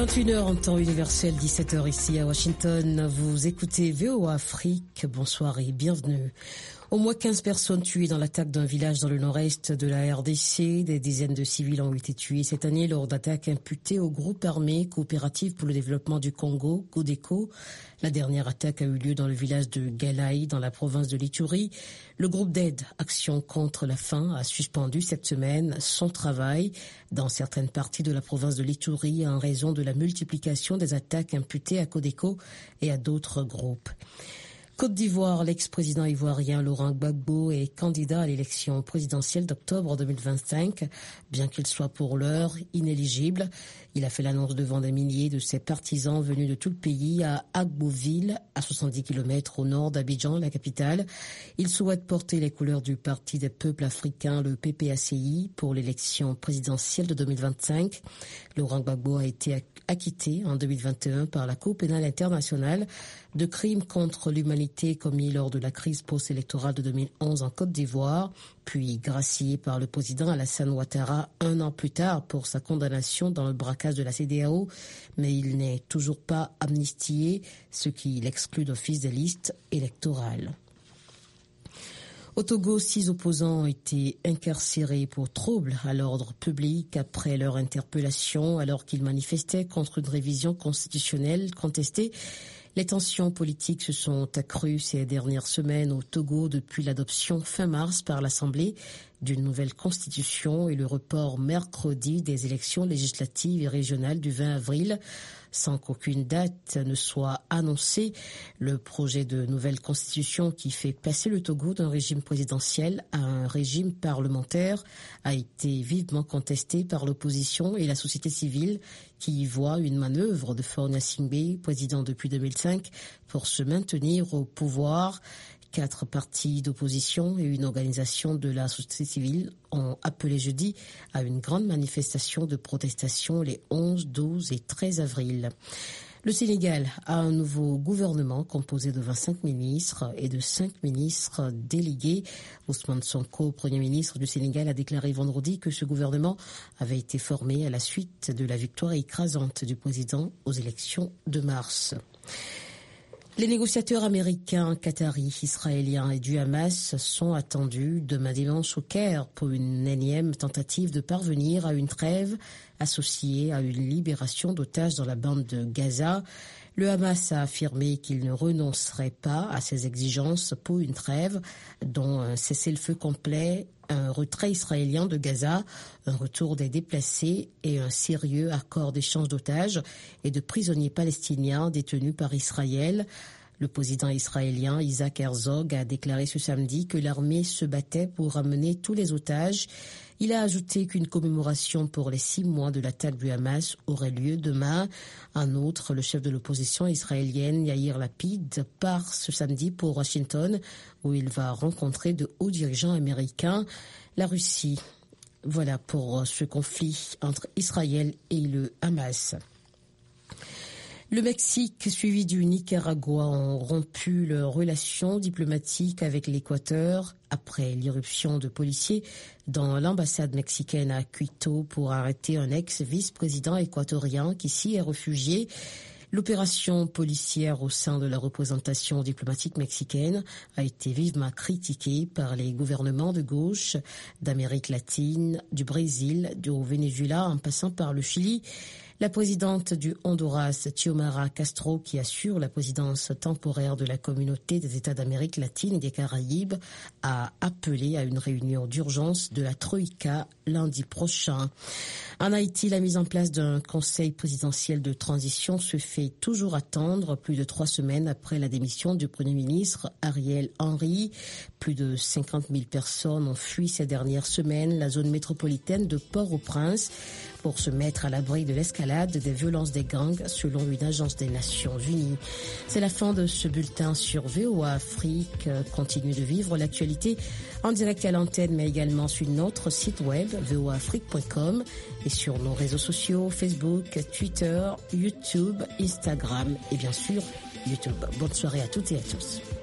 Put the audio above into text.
21h en temps universel, 17h ici à Washington. Vous écoutez VOA Afrique. Bonsoir et bienvenue. Au moins 15 personnes tuées dans l'attaque d'un village dans le nord-est de la RDC. Des dizaines de civils ont été tués cette année lors d'attaques imputées au groupe armé coopératif pour le développement du Congo, Codeco. La dernière attaque a eu lieu dans le village de Galaï, dans la province de l'Ituri. Le groupe d'aide Action contre la faim a suspendu cette semaine son travail dans certaines parties de la province de l'Ituri en raison de la multiplication des attaques imputées à Codeco et à d'autres groupes. Côte d'Ivoire, l'ex-président ivoirien Laurent Gbagbo est candidat à l'élection présidentielle d'octobre 2025, bien qu'il soit pour l'heure inéligible. Il a fait l'annonce devant des milliers de ses partisans venus de tout le pays à Agboville, à 70 km au nord d'Abidjan, la capitale. Il souhaite porter les couleurs du Parti des peuples africains, le PPACI, pour l'élection présidentielle de 2025. Laurent Gbagbo a été acquitté en 2021 par la Cour pénale internationale de crimes contre l'humanité commis lors de la crise post-électorale de 2011 en Côte d'Ivoire, puis gracié par le président Alassane Ouattara un an plus tard pour sa condamnation dans le braquage de la CEDEAO, mais il n'est toujours pas amnistié, ce qui l'exclut d'office des listes électorales. Au Togo, 6 opposants ont été incarcérés pour troubles à l'ordre public après leur interpellation alors qu'ils manifestaient contre une révision constitutionnelle contestée. Les tensions politiques se sont accrues ces dernières semaines au Togo depuis l'adoption fin mars par l'Assemblée d'une nouvelle constitution et le report mercredi des élections législatives et régionales du 20 avril. Sans qu'aucune date ne soit annoncée, le projet de nouvelle constitution qui fait passer le Togo d'un régime présidentiel à un régime parlementaire a été vivement contesté par l'opposition et la société civile qui y voit une manœuvre de Faure Gnassingbé, président depuis 2005, pour se maintenir au pouvoir. 4 partis d'opposition et une organisation de la société civile ont appelé jeudi à une grande manifestation de protestation les 11, 12 et 13 avril. Le Sénégal a un nouveau gouvernement composé de 25 ministres et de 5 ministres délégués. Ousmane Sonko, Premier ministre du Sénégal, a déclaré vendredi que ce gouvernement avait été formé à la suite de la victoire écrasante du président aux élections de mars. Les négociateurs américains, qataris, israéliens et du Hamas sont attendus demain dimanche au Caire pour une énième tentative de parvenir à une trêve associée à une libération d'otages dans la bande de Gaza. Le Hamas a affirmé qu'il ne renoncerait pas à ses exigences pour une trêve, dont un cessez-le-feu complet, un retrait israélien de Gaza, un retour des déplacés et un sérieux accord d'échange d'otages et de prisonniers palestiniens détenus par Israël. Le président israélien Isaac Herzog a déclaré ce samedi que l'armée se battait pour ramener tous les otages. Il a ajouté qu'une commémoration pour les 6 mois de l'attaque du Hamas aurait lieu demain. En outre, le chef de l'opposition israélienne, Yair Lapid, part ce samedi pour Washington, où il va rencontrer de hauts dirigeants américains. La Russie, voilà pour ce conflit entre Israël et le Hamas. Le Mexique, suivi du Nicaragua, ont rompu leurs relations diplomatiques avec l'Équateur après l'irruption de policiers dans l'ambassade mexicaine à Quito pour arrêter un ex-vice-président équatorien qui s'y est réfugié. L'opération policière au sein de la représentation diplomatique mexicaine a été vivement critiquée par les gouvernements de gauche d'Amérique latine, du Brésil, du Venezuela en passant par le Chili. La présidente du Honduras, Xiomara Castro, qui assure la présidence temporaire de la Communauté des États d'Amérique latine et des Caraïbes, a appelé à une réunion d'urgence de la Troïka lundi prochain. En Haïti, la mise en place d'un conseil présidentiel de transition se fait toujours attendre plus de 3 semaines après la démission du Premier ministre Ariel Henry. Plus de 50 000 personnes ont fui ces dernières semaines la zone métropolitaine de Port-au-Prince pour se mettre à l'abri de l'escalade des violences des gangs, selon une agence des Nations Unies. C'est la fin de ce bulletin sur VOA Afrique. Continue de vivre l'actualité en direct à l'antenne, mais également sur notre site web voaafrique.com et sur nos réseaux sociaux Facebook, Twitter, YouTube, Instagram et bien sûr YouTube. Bonne soirée à toutes et à tous.